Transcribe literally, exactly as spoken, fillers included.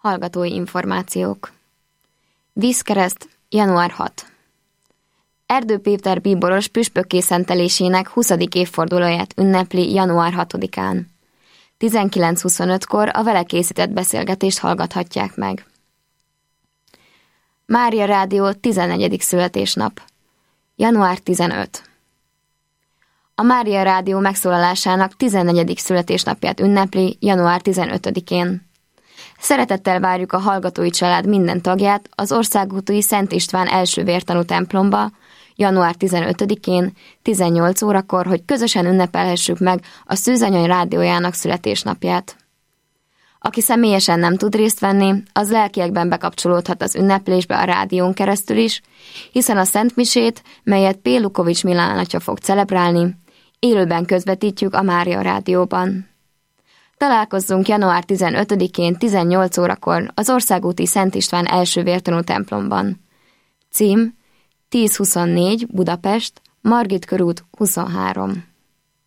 Hallgatói információk. Vízkereszt, január hatodika. Erdő Péter bíboros püspökké szentelésének huszadik évfordulóját ünnepli január hatodikán. tizenkilenc huszonötkor a vele készített beszélgetést hallgathatják meg. Mária Rádió tizennegyedik születésnap. január tizenötödike. A Mária Rádió megszólalásának tizennegyedik születésnapját ünnepli január tizenötödikén. Szeretettel várjuk a hallgatói család minden tagját az Országúti Szent István első vértanú templomba január tizenötödikén tizennyolc órakor, hogy közösen ünnepelhessük meg a Szűzanya rádiójának születésnapját. Aki személyesen nem tud részt venni, az lelkiekben bekapcsolódhat az ünneplésbe a rádión keresztül is, hiszen a szentmisét, melyet P. Lukovics Milán atya fog celebrálni, élőben közvetítjük a Mária Rádióban. Találkozzunk január tizenötödikén tizennyolc órakor az Országúti Szent István első vértanú templomban. Cím: tíz huszonnégy Budapest, Margit körút huszonhárom.